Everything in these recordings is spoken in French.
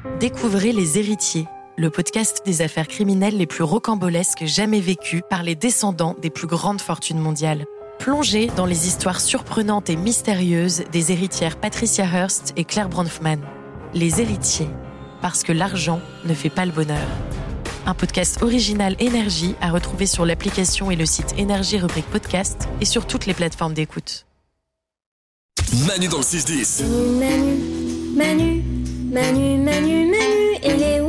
Découvrez Les Héritiers, le podcast des affaires criminelles les plus rocambolesques jamais vécues par les descendants des plus grandes fortunes mondiales. Plongez dans les histoires surprenantes et mystérieuses des héritières Patricia Hearst et Claire Bronfman. Les Héritiers, parce que l'argent ne fait pas le bonheur. Un podcast original Énergie à retrouver sur l'application et le site Énergie rubrique podcast et sur toutes les plateformes d'écoute. Manu dans le 6-10. Manu et les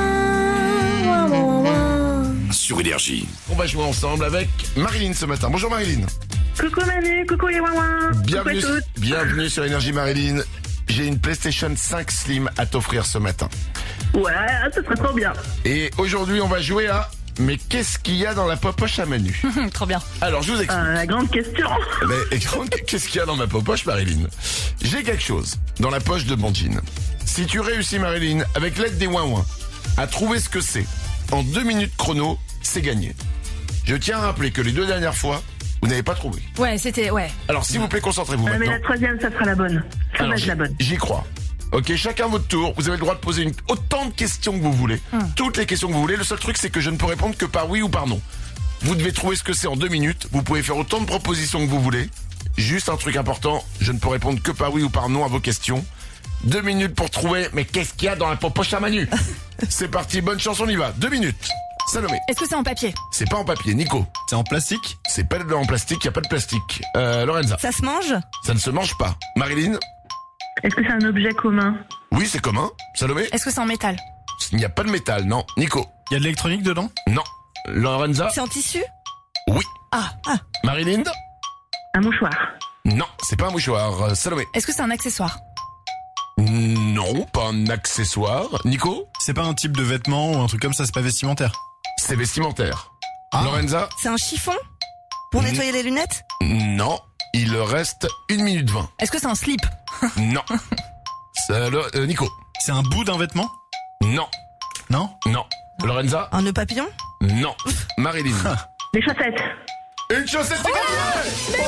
ouin-ouin. Sur Énergie. On va jouer ensemble avec Marilyn ce matin. Bonjour Marilyn. Coucou Manu, coucou les ouin-ouin. Bienvenue sur Énergie Marilyn. J'ai une PlayStation 5 Slim à t'offrir ce matin. Ouais, ça serait trop bien. Et aujourd'hui on va jouer à mais qu'est-ce qu'il y a dans la poche à Manu? Trop bien. Alors je vous explique. La grande question. Qu'est-ce qu'il y a dans ma poche Marilyn? J'ai quelque chose dans la poche de mon jean. Si tu réussis Marilyn, avec l'aide des ouin-ouin, à trouver ce que c'est en 2 minutes chrono, c'est gagné. Je tiens à rappeler que les 2 dernières fois, vous n'avez pas trouvé. Ouais. Alors s'il vous plaît, concentrez-vous Mais maintenant. la troisième, ça sera la bonne. Ça va être la bonne. J'y crois. Ok, chacun votre tour. Vous avez le droit de poser autant de questions que vous voulez. Toutes les questions que vous voulez. Le seul truc, c'est que je ne peux répondre que par oui ou par non. Vous devez trouver ce que c'est en 2 minutes. Vous pouvez faire autant de propositions que vous voulez. Juste un truc important, je ne peux répondre que par oui ou par non à vos questions. 2 minutes pour trouver, mais qu'est-ce qu'il y a dans la poche à Manu? C'est parti, bonne chance, on y va. 2 minutes. Salomé. Est-ce que c'est en papier? C'est pas en papier. Nico. C'est en plastique? C'est pas en plastique, y a pas de plastique. Lorenza. Ça se mange? Ça ne se mange pas. Marilyn. Est-ce que c'est un objet commun? Oui, c'est commun. Salomé. Est-ce que c'est en métal? Il n'y a pas de métal, non. Nico. Il y a de l'électronique dedans? Non. Lorenza. C'est en tissu? Oui. Ah. Marilyn. Un mouchoir. Non, c'est pas un mouchoir. Salomé. Est-ce que c'est un accessoire? Non, pas un accessoire. Nico. C'est pas un type de vêtement ou un truc comme ça, c'est pas vestimentaire? C'est vestimentaire. Ah. Lorenza. C'est un chiffon? Pour nettoyer les lunettes? Non. Il reste 1 minute 20. Est-ce que c'est un slip? Non. Nico. C'est un bout d'un vêtement? Non. Non? Non. Lorenza. Un nœud papillon? Non. Marilyn. Des chaussettes. Une chaussette, c'est gagné.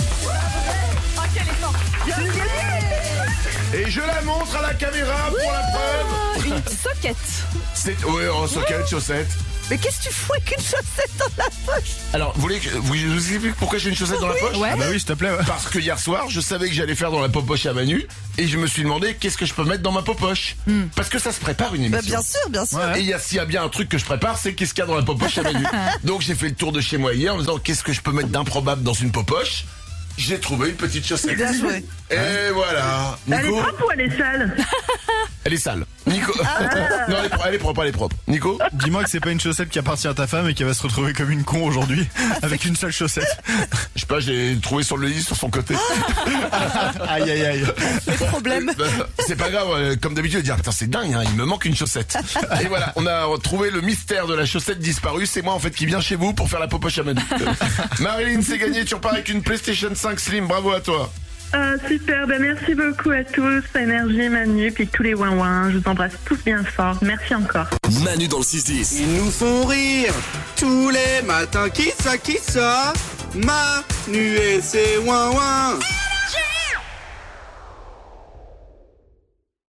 Et je la montre à la caméra pour la preuve. Une socket. C'est socket, chaussette. Mais qu'est-ce que tu fous avec une chaussette dans la poche? Alors, vous voulez que je vous explique pourquoi j'ai une chaussette dans la poche? Ouais. Ah bah oui, s'il te plaît, ouais. Parce que hier soir, je savais que j'allais faire dans la poche à Manu et je me suis demandé qu'est-ce que je peux mettre dans ma poche. Parce que ça se prépare une émission. Bien sûr. Ouais. Et s'il y a bien un truc que je prépare, c'est qu'est-ce qu'il y a dans la poche à Manu. Donc j'ai fait le tour de chez moi hier en me disant qu'est-ce que je peux mettre d'improbable dans une poche. J'ai trouvé une petite chaussette. Bien joué. Et voilà. Elle est Nico. propre ou elle est sale? Elle est sale. Nico. Non, elle est propre. Nico. Dis-moi que c'est pas une chaussette qui appartient à ta femme et qui va se retrouver comme une con aujourd'hui avec une seule chaussette. Je sais pas, j'ai trouvé sur le lit sur son côté. Aïe. Les problèmes. C'est pas grave, comme d'habitude, dire putain c'est dingue, hein, il me manque une chaussette. Et voilà, on a retrouvé le mystère de la chaussette disparue. C'est moi en fait qui viens chez vous pour faire la poche à Manu. Marilyn, c'est gagné, tu repars avec une PlayStation 5 Slim, bravo à toi. Super, merci beaucoup à tous, Énergie, Manu, puis tous les ouin-ouin. Je vous embrasse tous bien fort. Merci encore. Manu dans le 6-10. Ils nous font rire tous les matins. Qui ça? Manu et ses ouin-ouin.